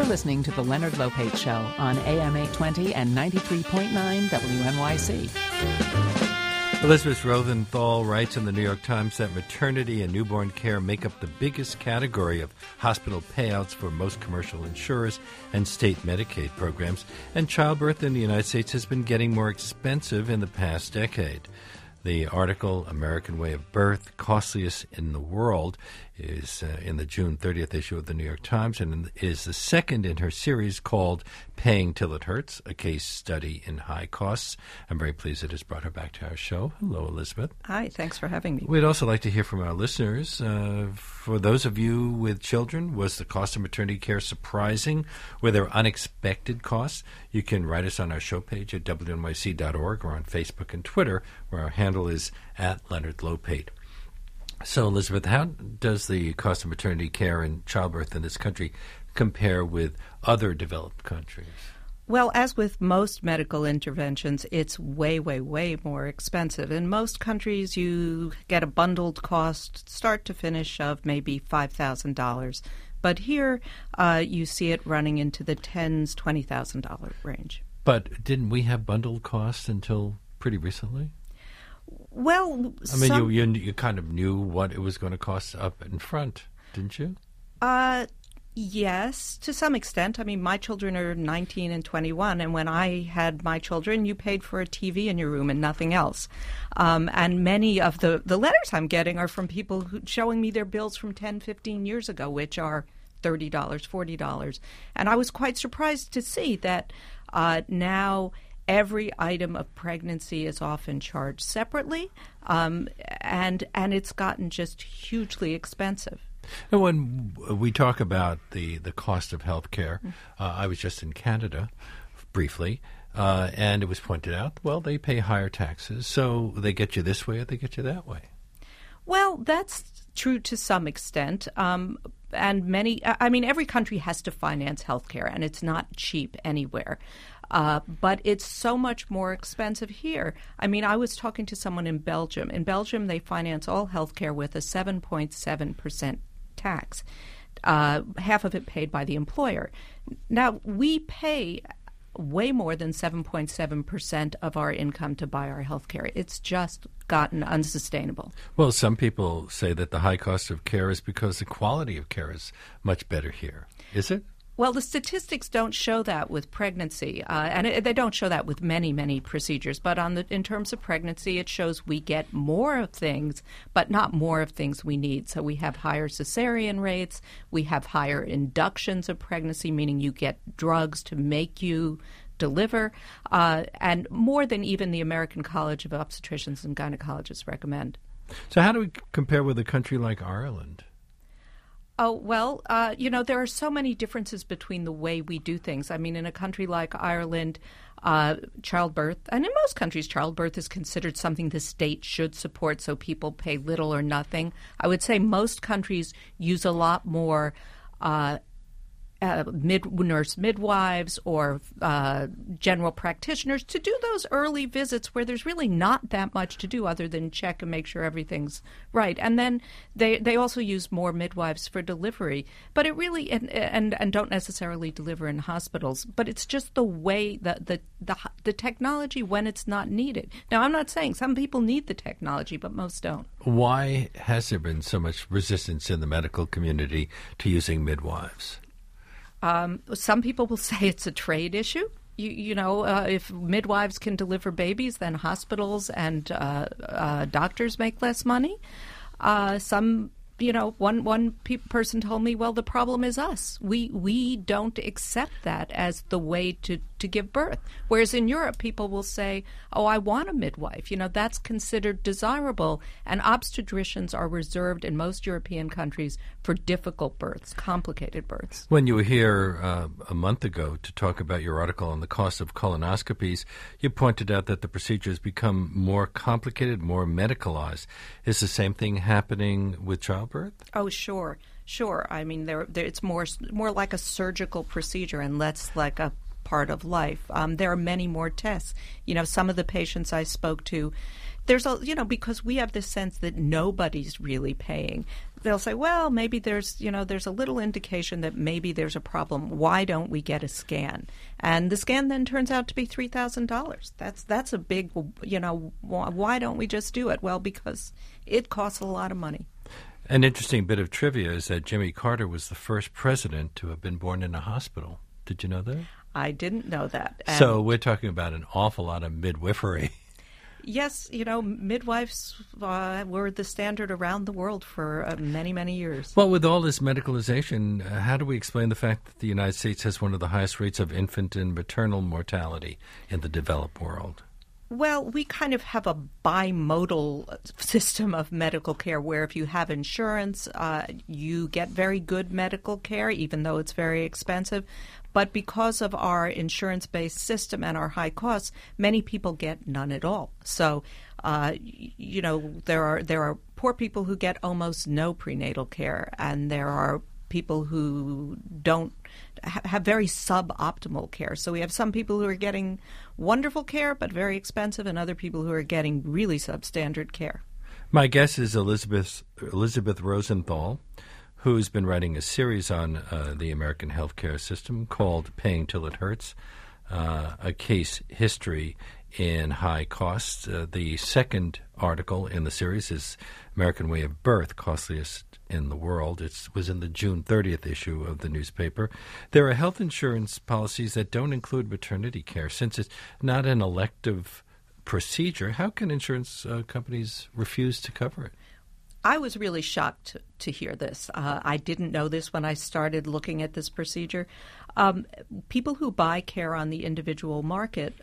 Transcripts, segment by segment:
You're listening to The Leonard Lopate Show on AM 820 and 93.9 WNYC. Elizabeth Rosenthal writes in the New York Times that maternity and newborn care make up the biggest category of hospital payouts for most commercial insurers and state Medicaid programs, and childbirth in the United States has been getting more expensive in the past decade. The article, American Way of Birth, Costliest in the World, is in the June 30th issue of the New York Times, and is the second in her series called Paying Till It Hurts, a case study in high costs. I'm very pleased it has brought her back to our show. Hello, Elizabeth. Hi, thanks for having me. We'd also like to hear from our listeners. For those of you with children, was the cost of maternity care surprising? Were there unexpected costs? You can write us on our show page at WNYC.org or on Facebook and Twitter, where our handle is @LeonardLopate. So, Elizabeth, how does the cost of maternity care and childbirth in this country compare with other developed countries? Well, as with most medical interventions, it's way, way, way more expensive. In most countries, you get a bundled cost, start to finish, of maybe $5,000. But here, you see it running into the $10,000, $20,000 range. But didn't we have bundled costs until pretty recently? Well, I mean, you kind of knew what it was going to cost up in front, didn't you? Yes, to some extent. I mean, my children are 19 and 21, and when I had my children, you paid for a TV in your room and nothing else. And many of the letters I'm getting are from people showing me their bills from 10, 15 years ago, which are $30, $40. And I was quite surprised to see that now every item of pregnancy is often charged separately, and it's gotten just hugely expensive. And when we talk about the cost of health care, I was just in Canada briefly, and it was pointed out, well, they pay higher taxes, so they get you this way or they get you that way. Well, that's true to some extent. And every country has to finance health care, and it's not cheap anywhere. But it's so much more expensive here. I mean, I was talking to someone in Belgium. In Belgium, they finance all health care with a 7.7% tax, half of it paid by the employer. Now, we pay way more than 7.7% of our income to buy our health care. It's just gotten unsustainable. Well, some people say that the high cost of care is because the quality of care is much better here. Is it? Well, the statistics don't show that with pregnancy, and they don't show that with many, many procedures. But in terms of pregnancy, it shows we get more of things, but not more of things we need. So we have higher cesarean rates. We have higher inductions of pregnancy, meaning you get drugs to make you deliver, and more than even the American College of Obstetricians and Gynecologists recommend. So how do we compare with a country like Ireland? Oh, well, there are so many differences between the way we do things. I mean, in a country like Ireland, childbirth, and in most countries, childbirth is considered something the state should support, so people pay little or nothing. I would say most countries use a lot more nurse midwives or general practitioners to do those early visits where there's really not that much to do other than check and make sure everything's right. And then they also use more midwives for delivery, but it really and don't necessarily deliver in hospitals. But it's just the way the technology when it's not needed. Now, I'm not saying some people need the technology, but most don't. Why has there been so much resistance in the medical community to using midwives? Some people will say it's a trade issue. If midwives can deliver babies, then hospitals and doctors make less money. One person told me, well, the problem is us. We don't accept that as the way to give birth. Whereas in Europe, people will say, oh, I want a midwife. That's considered desirable. And obstetricians are reserved in most European countries for difficult births, complicated births. When you were here a month ago to talk about your article on the cost of colonoscopies, you pointed out that the procedure has become more complicated, more medicalized. Is the same thing happening with childbirth? Oh, sure. I mean, it's more like a surgical procedure and less like a part of life. There are many more tests. Some of the patients I spoke to, because we have this sense that nobody's really paying. they'll say, well, maybe there's a little indication that maybe there's a problem. Why don't we get a scan? And the scan then turns out to be $3,000. That's a big, why don't we just do it? Well, because it costs a lot of money. An interesting bit of trivia is that Jimmy Carter was the first president to have been born in a hospital. Did you know that? I didn't know that. And so we're talking about an awful lot of midwifery. Yes, midwives were the standard around the world for many, many years. Well, with all this medicalization, how do we explain the fact that the United States has one of the highest rates of infant and maternal mortality in the developed world? Well, we kind of have a bimodal system of medical care where if you have insurance, you get very good medical care, even though it's very expensive. But because of our insurance-based system and our high costs, many people get none at all. So, there are poor people who get almost no prenatal care, and there are people who don't have very suboptimal care. So we have some people who are getting wonderful care but very expensive, and other people who are getting really substandard care. My guest is Elizabeth Rosenthal, who's been writing a series on the American healthcare system called Paying Till It Hurts, a case history in high costs. The second article in the series is American Way of Birth, Costliest in the World. It was in the June 30th issue of the newspaper. There are health insurance policies that don't include maternity care. Since it's not an elective procedure, how can insurance companies refuse to cover it? I was really shocked to hear this. I didn't know this when I started looking at this procedure. People who buy care on the individual market,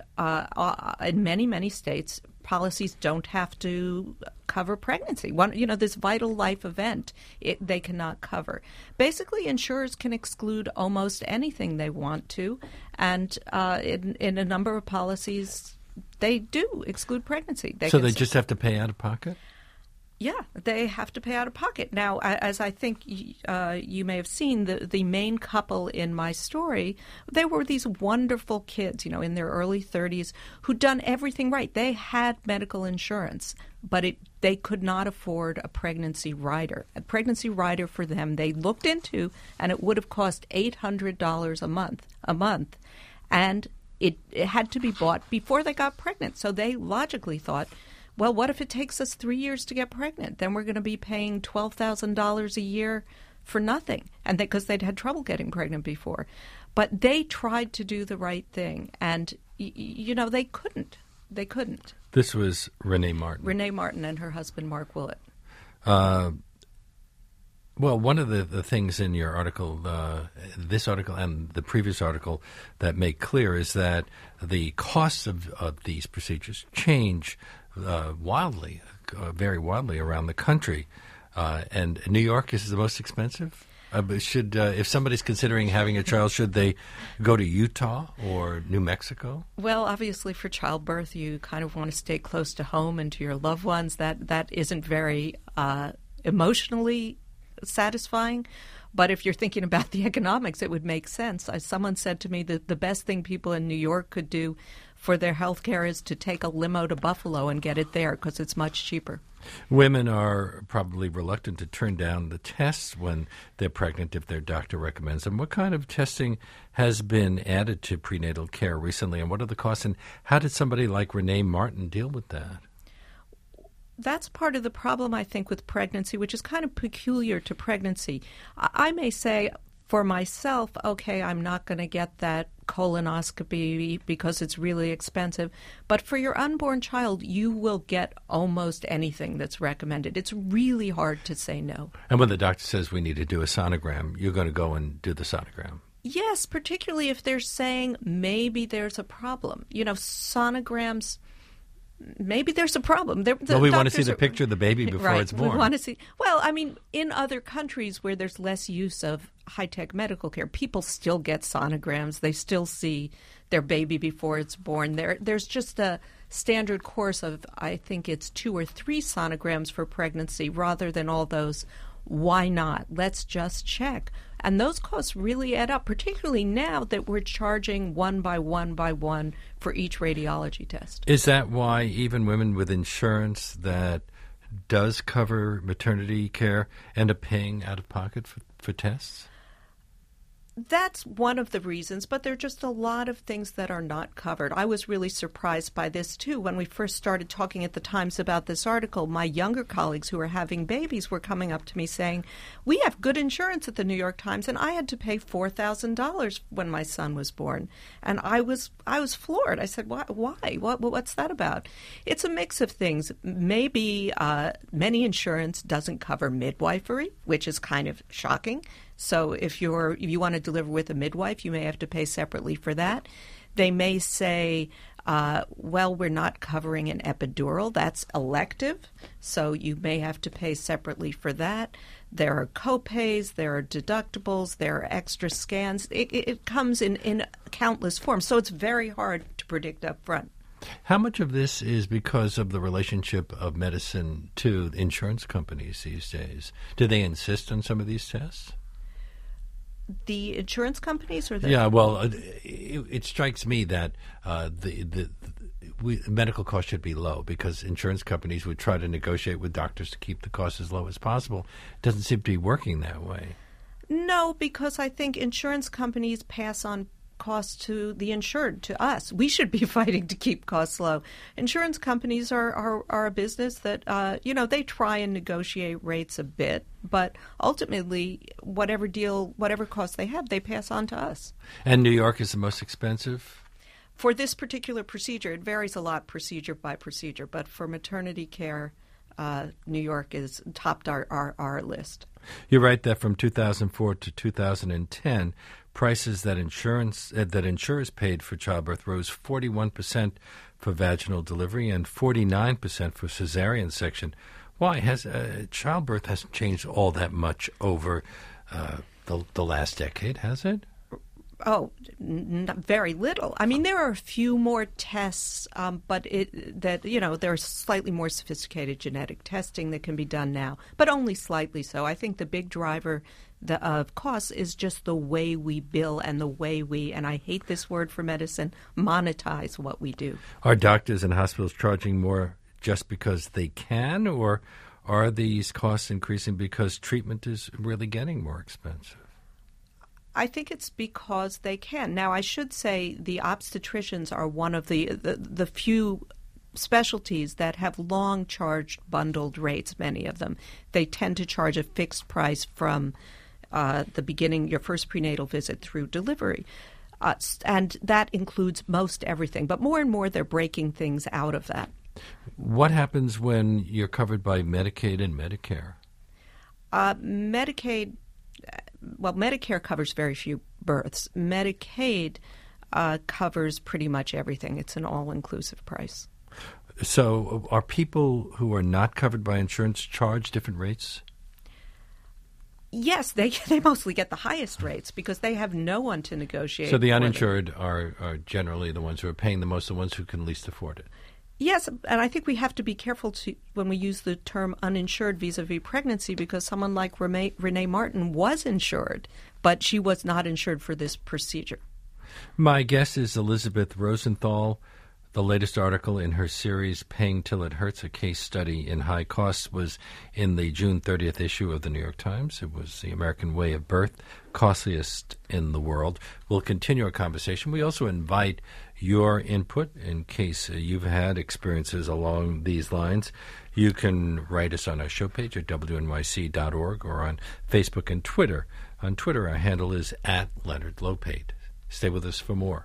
in many, many states, policies don't have to cover pregnancy. This vital life event, they cannot cover. Basically, insurers can exclude almost anything they want to, and in a number of policies, they do exclude pregnancy. They just have to pay out of pocket? Yeah, they have to pay out of pocket. Now, as I think you may have seen, the main couple in my story, they were these wonderful kids, in their early 30s, who'd done everything right. They had medical insurance, but they could not afford a pregnancy rider. A pregnancy rider for them, they looked into, and it would have cost $800 a month, and it had to be bought before they got pregnant. So they logically thought, well, what if it takes us 3 years to get pregnant? Then we're going to be paying $12,000 a year for nothing, and because they'd had trouble getting pregnant before. But they tried to do the right thing, and, they couldn't. They couldn't. This was Renee Martin. Renee Martin and her husband, Mark Willett. Well, one of the things in your article, this article and the previous article, that make clear is that the costs of these procedures change wildly, very wildly around the country. And New York is the most expensive? If somebody's considering having a child, should they go to Utah or New Mexico? Well, obviously for childbirth, you kind of want to stay close to home and to your loved ones. That isn't very emotionally satisfying. But if you're thinking about the economics, it would make sense. Someone said to me that the best thing people in New York could do for their health care is to take a limo to Buffalo and get it there because it's much cheaper. Women are probably reluctant to turn down the tests when they're pregnant if their doctor recommends them. What kind of testing has been added to prenatal care recently, and what are the costs, and how did somebody like Renee Martin deal with that? That's part of the problem, I think, with pregnancy, which is kind of peculiar to pregnancy. I may say for myself, okay, I'm not going to get that colonoscopy because it's really expensive. But for your unborn child, you will get almost anything that's recommended. It's really hard to say no. And when the doctor says we need to do a sonogram, you're going to go and do the sonogram? Yes, particularly if they're saying maybe there's a problem. Sonograms... Maybe there's a problem. We want to see the picture of the baby before it's born. We want to see. Well, I mean, in other countries where there's less use of high-tech medical care, people still get sonograms. They still see their baby before it's born. There's just a standard course of, I think it's 2 or 3 sonograms for pregnancy rather than all those. Why not? Let's just check. And those costs really add up, particularly now that we're charging one by one for each radiology test. Is that why even women with insurance that does cover maternity care end up paying out of pocket for tests? That's one of the reasons, but there are just a lot of things that are not covered. I was really surprised by this, too. When we first started talking at the Times about this article, my younger colleagues who are having babies were coming up to me saying, we have good insurance at the New York Times, and I had to pay $4,000 when my son was born. And I was floored. I said, why? What's that about? It's a mix of things. Maybe many insurance doesn't cover midwifery, which is kind of shocking. So if you want to deliver with a midwife, you may have to pay separately for that. They may say, well, we're not covering an epidural. That's elective, so you may have to pay separately for that. There are copays, there are deductibles, there are extra scans. It comes in countless forms, so it's very hard to predict up front. How much of this is because of the relationship of medicine to insurance companies these days? Do they insist on some of these tests? The insurance companies, or the it strikes me that the medical costs should be low because insurance companies would try to negotiate with doctors to keep the costs as low as possible. It doesn't seem to be working that way. No, because I think insurance companies pass on costs to the insured, to us. We should be fighting to keep costs low. Insurance companies are a business that, they try and negotiate rates a bit, but ultimately, whatever cost they have, they pass on to us. And New York is the most expensive? For this particular procedure, it varies a lot procedure by procedure, but for maternity care, New York is topped our list. You write that from 2004 to 2010, prices that insurers paid for childbirth rose 41% for vaginal delivery and 49% for cesarean section. Why has childbirth hasn't changed all that much over the last decade, has it? Oh, very little. I mean, there are a few more tests, but there's slightly more sophisticated genetic testing that can be done now, but only slightly so. I think the big driver of costs is just the way we bill and the way we, and I hate this word for medicine, monetize what we do. Are doctors and hospitals charging more just because they can, or are these costs increasing because treatment is really getting more expensive? I think it's because they can. Now, I should say the obstetricians are one of the few specialties that have long charged bundled rates, many of them. They tend to charge a fixed price from the beginning, your first prenatal visit through delivery. And that includes most everything. But more and more, they're breaking things out of that. What happens when you're covered by Medicaid and Medicare? Medicare covers very few births. Medicaid covers pretty much everything. It's an all-inclusive price. So are people who are not covered by insurance charged different rates? Yes, they mostly get the highest rates because they have no one to negotiate. So the uninsured are generally the ones who are paying the most, the ones who can least afford it. Yes, and I think we have to be careful when we use the term uninsured vis-a-vis pregnancy because someone like Renee Martin was insured, but she was not insured for this procedure. My guest is Elizabeth Rosenthal. The latest article in her series, Paying Till It Hurts, a case study in high costs, was in the June 30th issue of the New York Times. It was The American Way of Birth, Costliest in the World. We'll continue our conversation. We also invite your input in case you've had experiences along these lines. You can write us on our show page at wnyc.org or on Facebook and Twitter. On Twitter, our handle is @LeonardLopate. Stay with us for more.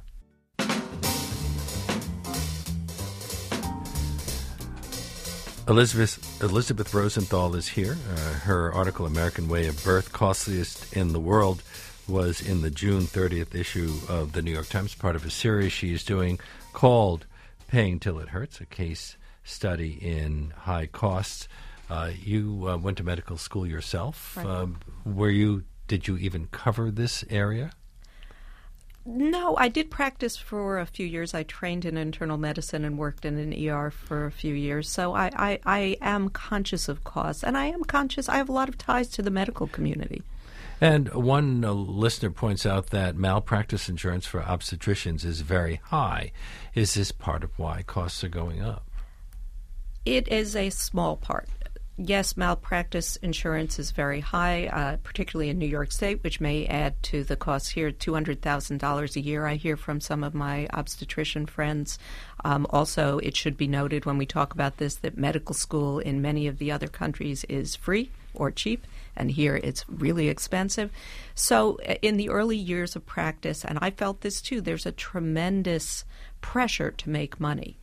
Elizabeth Rosenthal is here. Her article, American Way of Birth, Costliest in the World, was in the June 30th issue of the New York Times, part of a series she is doing called Paying Till It Hurts, a case study in high costs. You went to medical school yourself. Right. Did you even cover this area? No, I did practice for a few years. I trained in internal medicine and worked in an ER for a few years. So I am conscious of costs, and I have a lot of ties to the medical community. And one listener points out that malpractice insurance for obstetricians is very high. Is this part of why costs are going up? It is a small part. Yes, malpractice insurance is very high, particularly in New York State, which may add to the costs here. $200,000 a year, I hear from some of my obstetrician friends. Also, it should be noted when we talk about this that medical school in many of the other countries is free or cheap, and here it's really expensive. So in the early years of practice, and I felt this too, there's a tremendous pressure to make money.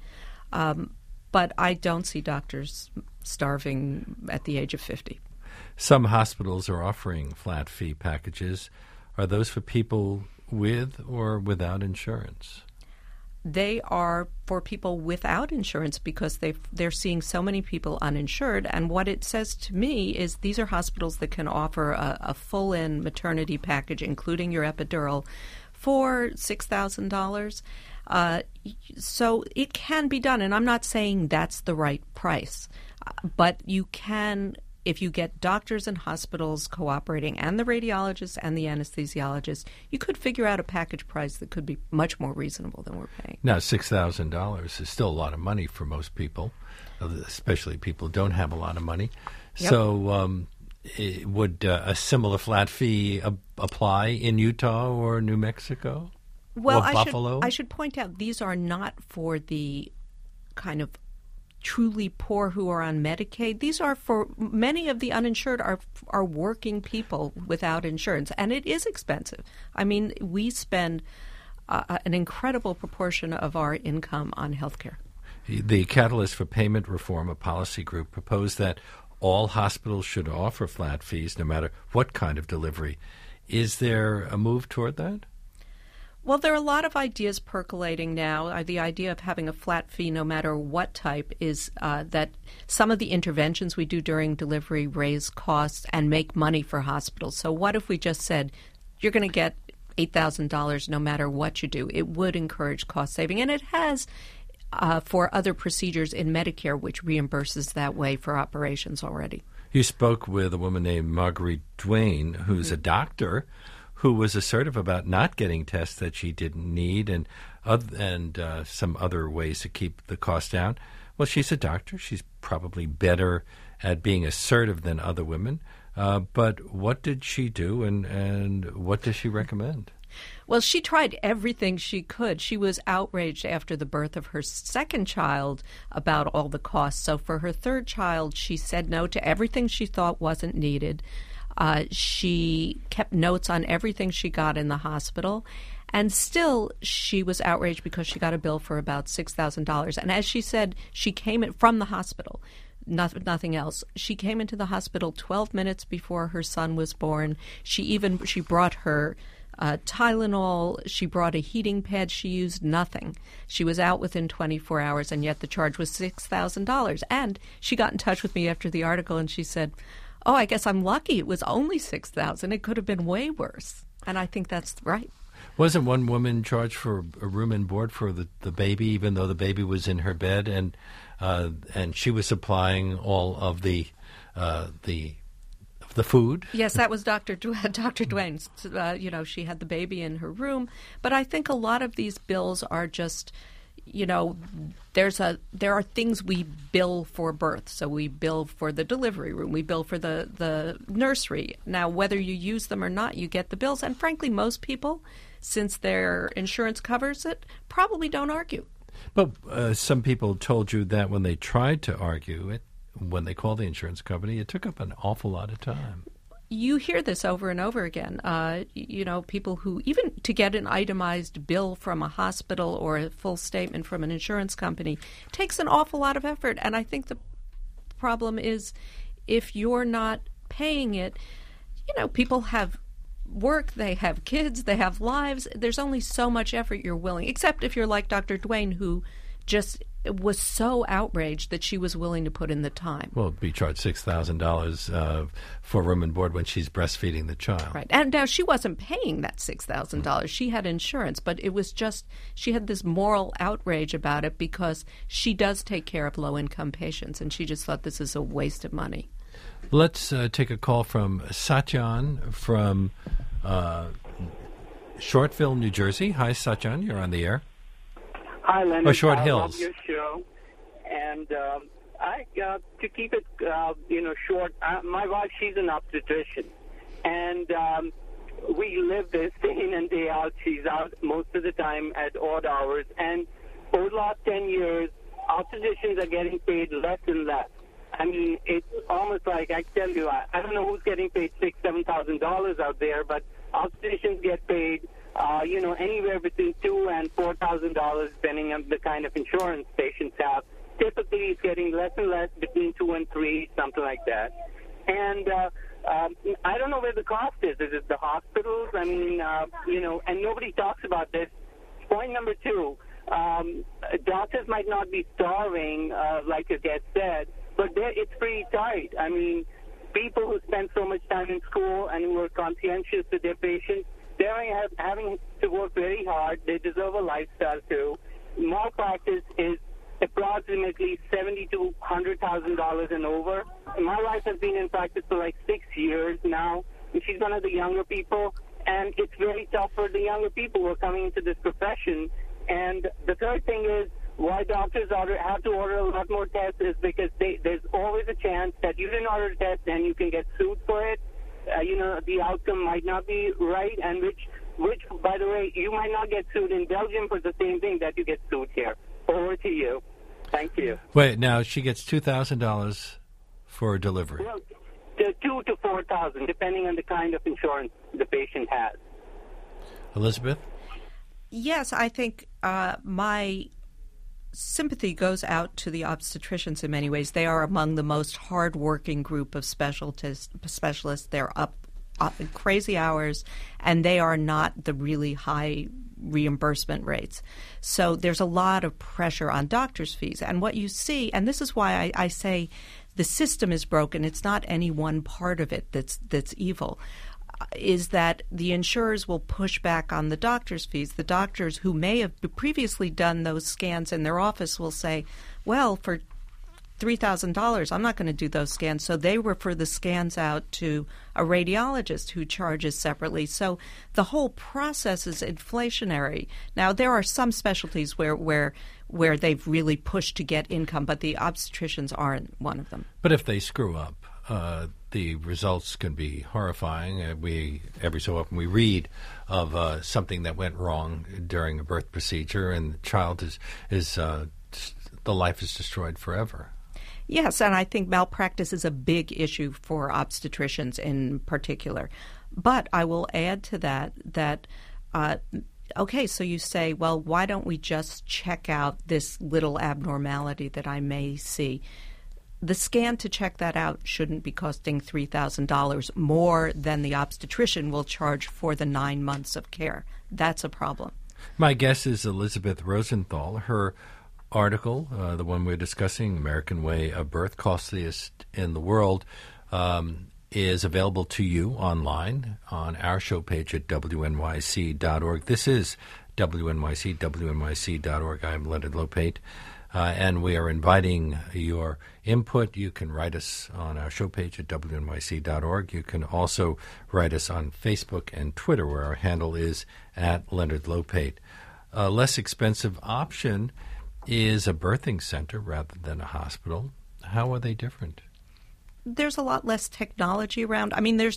But I don't see doctors starving at the age of 50. Some hospitals are offering flat fee packages. Are those for people with or without insurance? They are for people without insurance because they're seeing so many people uninsured. And what it says to me is these are hospitals that can offer a full-in maternity package, including your epidural, for $6,000. So it can be done, and I'm not saying that's the right price, but you can, if you get doctors and hospitals cooperating and the radiologists and the anesthesiologists, you could figure out a package price that could be much more reasonable than we're paying. Now, $6,000 is still a lot of money for most people, especially people who don't have a lot of money. Yep. So would a similar flat fee apply in Utah or New Mexico? Well, Buffalo? I should point out these are not for the kind of truly poor who are on Medicaid. These are for many of the uninsured are working people without insurance, and it is expensive. I mean, we spend an incredible proportion of our income on health care. The Catalyst for Payment Reform, a policy group, proposed that all hospitals should offer flat fees no matter what kind of delivery. Is there a move toward that? Well, there are a lot of ideas percolating now. The idea of having a flat fee no matter what type is that some of the interventions we do during delivery raise costs and make money for hospitals. So what if we just said, you're going to get $8,000 no matter what you do? It would encourage cost saving, and it has for other procedures in Medicare, which reimburses that way for operations already. You spoke with a woman named Marguerite Duane, who's a doctor, who was assertive about not getting tests that she didn't need and some other ways to keep the cost down. Well, she's a doctor. She's probably better at being assertive than other women. But what did she do, and what does she recommend? Well, she tried everything she could. She was outraged after the birth of her second child about all the costs. So for her third child, she said no to everything she thought wasn't needed. She kept notes on everything she got in the hospital, and still she was outraged because she got a bill for about $6,000. And as she said, she came in from the hospital, nothing else. She came into the hospital 12 minutes before her son was born. She brought her Tylenol. She brought a heating pad. She used nothing. She was out within 24 hours, and yet the charge was $6,000. And she got in touch with me after the article, and she said, "Oh, I guess I'm lucky. It was only $6,000. It could have been way worse." And I think that's right. Wasn't one woman charged for a room and board for the baby, even though the baby was in her bed, and she was supplying all of the food? Yes, that was Dr. Duane. She had the baby in her room. But I think a lot of these bills are just, there are things we bill for birth. So we bill for the delivery room. We bill for the nursery. Now, whether you use them or not, you get the bills. And frankly, most people, since their insurance covers it, probably don't argue. But some people told you that when they tried to argue it, when they called the insurance company, it took up an awful lot of time. You hear this over and over again. People who, even to get an itemized bill from a hospital or a full statement from an insurance company, takes an awful lot of effort. And I think the problem is if you're not paying it, people have work, they have kids, they have lives. There's only so much effort you're willing, except if you're like Dr. Duane, who just was so outraged that she was willing to put in the time. Well, be charged $6,000 for room and board when she's breastfeeding the child. Right. And now she wasn't paying that $6,000. She had insurance, but it was just, she had this moral outrage about it because she does take care of low-income patients, and she just thought this is a waste of money. Let's take a call from Satyan from Shortville, New Jersey. Hi, Satyan. You're on the air. Hi, Leonard. Short I Hills. love your show. And To keep it, short, my wife, she's an obstetrician, and we live this day in and day out. She's out most of the time at odd hours, and over the last 10 years, obstetricians are getting paid less and less. I mean, it's almost like, I tell you, I don't know who's getting paid $6,000, $7,000 out there, but obstetricians get paid, anywhere between $2,000 and $4,000, depending on the kind of insurance patients have. Typically, it's getting less and less, between 2 and 3, something like that. And I don't know where the cost is. Is it the hospitals? I mean, and nobody talks about this. Point number 2, doctors might not be starving, like your guest said, but it's pretty tight. I mean, people who spend so much time in school and who are conscientious to their patients, they're having to work very hard. They deserve a lifestyle, too. Malpractice is approximately $70,000 to $100,000 and over. My wife has been in practice for like 6 years now, and she's one of the younger people, and it's very tough for the younger people who are coming into this profession. And the third thing is why doctors have to order a lot more tests is because there's always a chance that you didn't order a test and you can get sued for it. The outcome might not be right, and which, by the way, you might not get sued in Belgium for the same thing that you get sued here. Over to you. Thank you. Wait, now she gets $2,000 for a delivery. Well, $2,000 to $4,000, depending on the kind of insurance the patient has. Elizabeth? Yes, I think my sympathy goes out to the obstetricians in many ways. They are among the most hardworking group of specialists. They're up in crazy hours, and they are not the really high reimbursement rates. So there's a lot of pressure on doctors' fees. And what you see, and this is why I say the system is broken, it's not any one part of it that's evil, is that the insurers will push back on the doctors' fees. The doctors who may have previously done those scans in their office will say, well, for $3,000, I'm not going to do those scans. So they refer the scans out to a radiologist who charges separately. So the whole process is inflationary. Now, there are some specialties where they've really pushed to get income, but the obstetricians aren't one of them. But if they screw up, the results can be horrifying. Every so often we read of something that went wrong during a birth procedure, and the child the life is destroyed forever. Yes, and I think malpractice is a big issue for obstetricians in particular. But I will add to that okay, so you say, well, why don't we just check out this little abnormality that I may see? The scan to check that out shouldn't be costing $3,000 more than the obstetrician will charge for the 9 months of care. That's a problem. My guess is Elizabeth Rosenthal. Her article, the one we're discussing, American Way of Birth, Costliest in the World, is available to you online on our show page at wnyc.org. This is WNYC, wnyc.org. I'm Leonard Lopate, and we are inviting your input. You can write us on our show page at wnyc.org. You can also write us on Facebook and Twitter, where our handle is at Leonard Lopate. A less expensive option is a birthing center rather than a hospital. How are they different? There's a lot less technology around. I mean, there's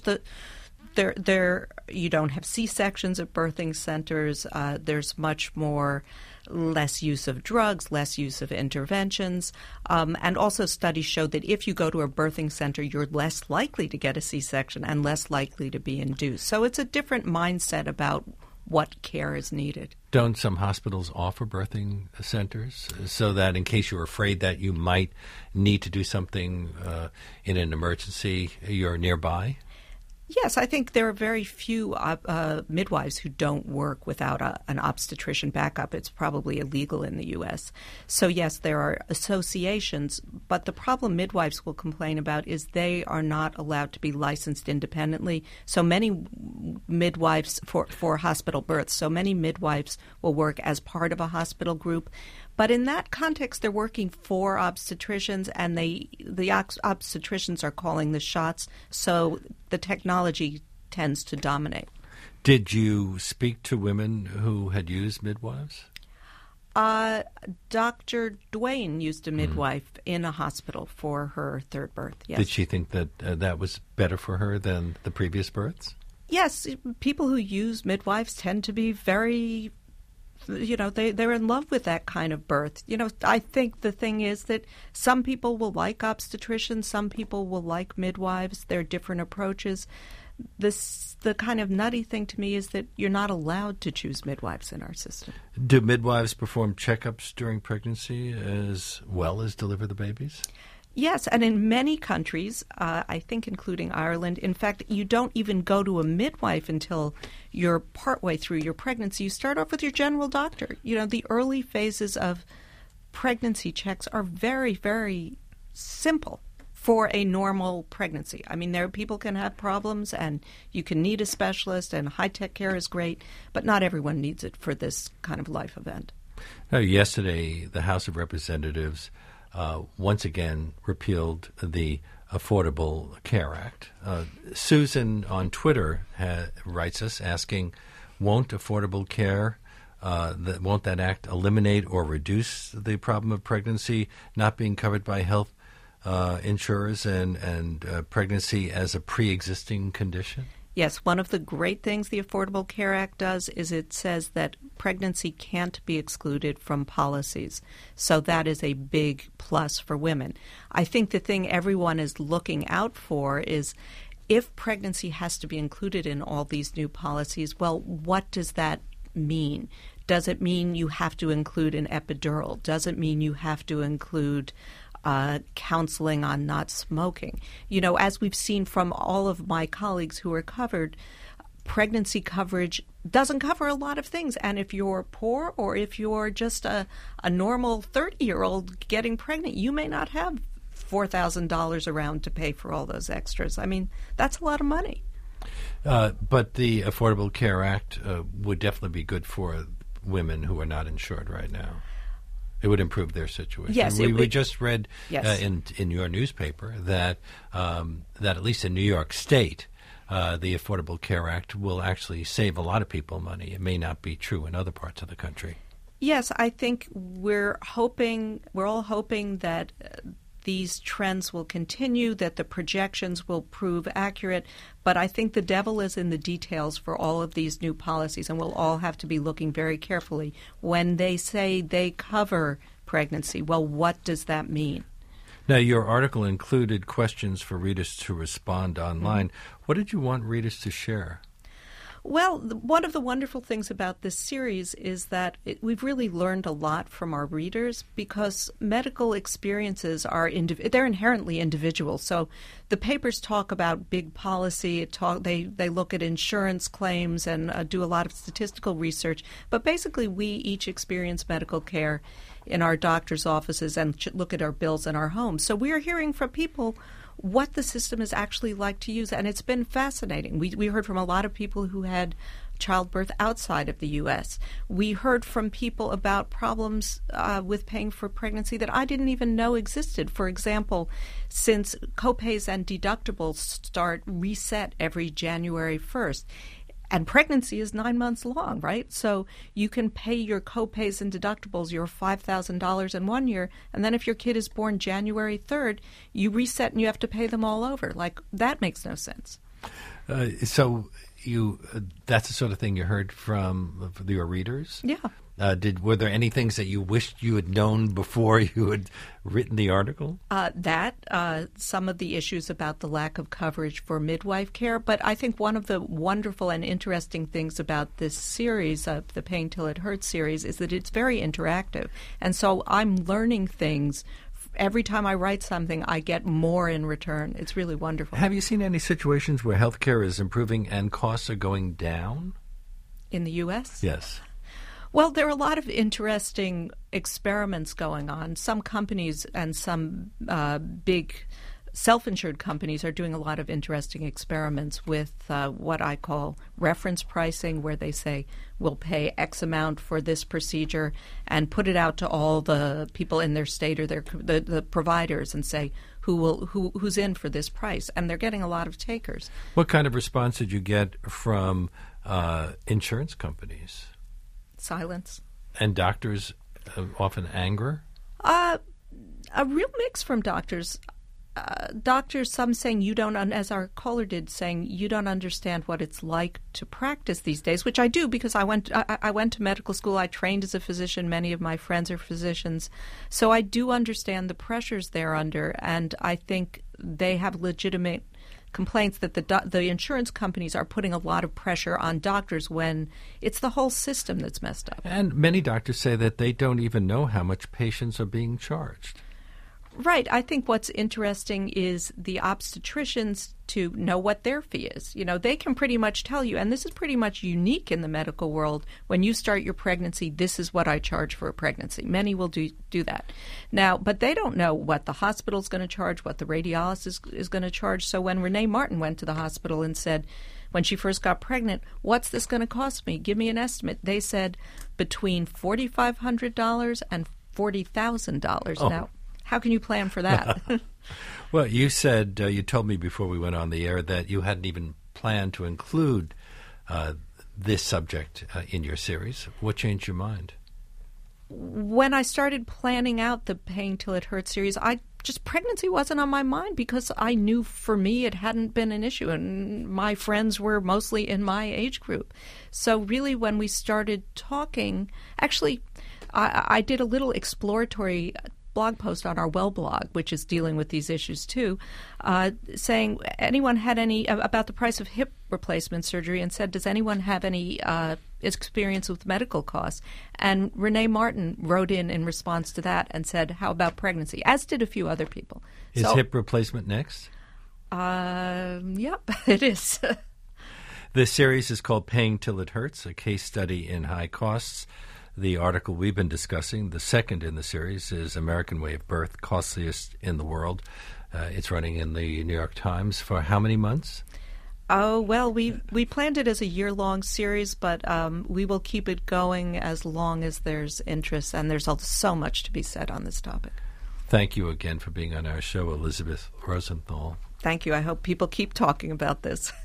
you don't have C-sections at birthing centers. There's much more less use of drugs, less use of interventions. And also studies show that if you go to a birthing center, you're less likely to get a C-section and less likely to be induced. So it's a different mindset about what care is needed. Don't some hospitals offer birthing centers so that in case you're afraid that you might need to do something in an emergency, you're nearby? Yes, I think there are very few midwives who don't work without an obstetrician backup. It's probably illegal in the U.S. So, yes, there are associations, but the problem midwives will complain about is they are not allowed to be licensed independently. So many midwives for hospital births, so many midwives will work as part of a hospital group. But in that context, they're working for obstetricians, and the obstetricians are calling the shots, so the technology tends to dominate. Did you speak to women who had used midwives? Dr. Duane used a midwife in a hospital for her third birth. Yes. Did she think that that was better for her than the previous births? Yes, people who use midwives tend to be very, they're in love with that kind of birth. I think the thing is that some people will like obstetricians, some people will like midwives. There are different approaches. The kind of nutty thing to me is that you're not allowed to choose midwives in our system. Do midwives perform checkups during pregnancy as well as deliver the babies? Yes, and in many countries, I think including Ireland, in fact, you don't even go to a midwife until you're partway through your pregnancy. You start off with your general doctor. The early phases of pregnancy checks are very, very simple for a normal pregnancy. I mean, people can have problems, and you can need a specialist, and high-tech care is great, but not everyone needs it for this kind of life event. Now, yesterday, the House of Representatives once again repealed the Affordable Care Act. Susan on Twitter writes us asking, won't affordable care, won't that act eliminate or reduce the problem of pregnancy not being covered by health insurers and pregnancy as a pre-existing condition? Yes, one of the great things the Affordable Care Act does is it says that pregnancy can't be excluded from policies. So that is a big plus for women. I think the thing everyone is looking out for is if pregnancy has to be included in all these new policies, well, what does that mean? Does it mean you have to include an epidural? Does it mean you have to include counseling on not smoking? As we've seen from all of my colleagues who are covered, pregnancy coverage doesn't cover a lot of things. And if you're poor or if you're just a normal 30-year-old getting pregnant, you may not have $4,000 around to pay for all those extras. I mean, that's a lot of money. But the Affordable Care Act would definitely be good for women who are not insured right now. It would improve their situation. Yes, we just read yes. In your newspaper that at least in New York State, the Affordable Care Act will actually save a lot of people money. It may not be true in other parts of the country. Yes, I think we're all hoping that these trends will continue, that the projections will prove accurate. But I think the devil is in the details for all of these new policies, and we'll all have to be looking very carefully. When they say they cover pregnancy, well, what does that mean? Now, your article included questions for readers to respond online. What did you want readers to share? Well, one of the wonderful things about this series is that we've really learned a lot from our readers because medical experiences they're inherently individual. So the papers talk about big policy. They look at insurance claims and do a lot of statistical research. But basically, we each experience medical care in our doctor's offices and look at our bills in our homes. So we are hearing from people what the system is actually like to use, and it's been fascinating. We heard from a lot of people who had childbirth outside of the U.S. We heard from people about problems with paying for pregnancy that I didn't even know existed. For example, since copays and deductibles start reset every January 1st, and pregnancy is 9 months long, right? So you can pay your copays and deductibles, your $5,000 in 1 year, and then if your kid is born January 3rd, you reset and you have to pay them all over. Like, that makes no sense. So that's the sort of thing you heard from your readers? Yeah. Were there any things that you wished you had known before you had written the article? Some of the issues about the lack of coverage for midwife care. But I think one of the wonderful and interesting things about this series, the Paying Till It Hurts series, is that it's very interactive. And so I'm learning things. Every time I write something, I get more in return. It's really wonderful. Have you seen any situations where healthcare is improving and costs are going down? In the U.S.? Yes. Well, there are a lot of interesting experiments going on. Some companies and some big self-insured companies are doing a lot of interesting experiments with what I call reference pricing, where they say, we'll pay X amount for this procedure and put it out to all the people in their state or the providers and say, who's in for this price? And they're getting a lot of takers. What kind of response did you get from insurance companies? Silence. And doctors often anger? A real mix from doctors. Doctors, some saying you don't, as our caller did, saying you don't understand what it's like to practice these days, which I do because I went to medical school. I trained as a physician. Many of my friends are physicians. So I do understand the pressures they're under, and I think they have legitimate complaints that the insurance companies are putting a lot of pressure on doctors when it's the whole system that's messed up. And many doctors say that they don't even know how much patients are being charged. Right. I think what's interesting is the obstetricians to know what their fee is. You know, they can pretty much tell you, and this is pretty much unique in the medical world, when you start your pregnancy, this is what I charge for a pregnancy. Many will do that. Now, but they don't know what the hospital's going to charge, what the radiologist is going to charge. So when Renee Martin went to the hospital and said, when she first got pregnant, what's this going to cost me? Give me an estimate. They said between $4,500 and $40,000. Oh. Now, how can you plan for that? Well, you said, you told me before we went on the air that you hadn't even planned to include this subject in your series. What changed your mind? When I started planning out the Paying Till It Hurts series, pregnancy wasn't on my mind because I knew for me it hadn't been an issue, and my friends were mostly in my age group. So really when we started talking, actually, I did a little exploratory blog post on our Well blog, which is dealing with these issues too, saying anyone had any about the price of hip replacement surgery, and said, does anyone have any experience with medical costs? And Renee Martin wrote in response to that and said, how about pregnancy? As did a few other people. Is hip replacement next? Yep, it is. This series is called Paying Till It Hurts, a case study in high costs. The article we've been discussing, the second in the series, is American Way of Birth, Costliest in the World. It's running in the New York Times for how many months? Oh, well, we planned it as a year-long series, but we will keep it going as long as there's interest, and there's so much to be said on this topic. Thank you again for being on our show, Elizabeth Rosenthal. Thank you. I hope people keep talking about this.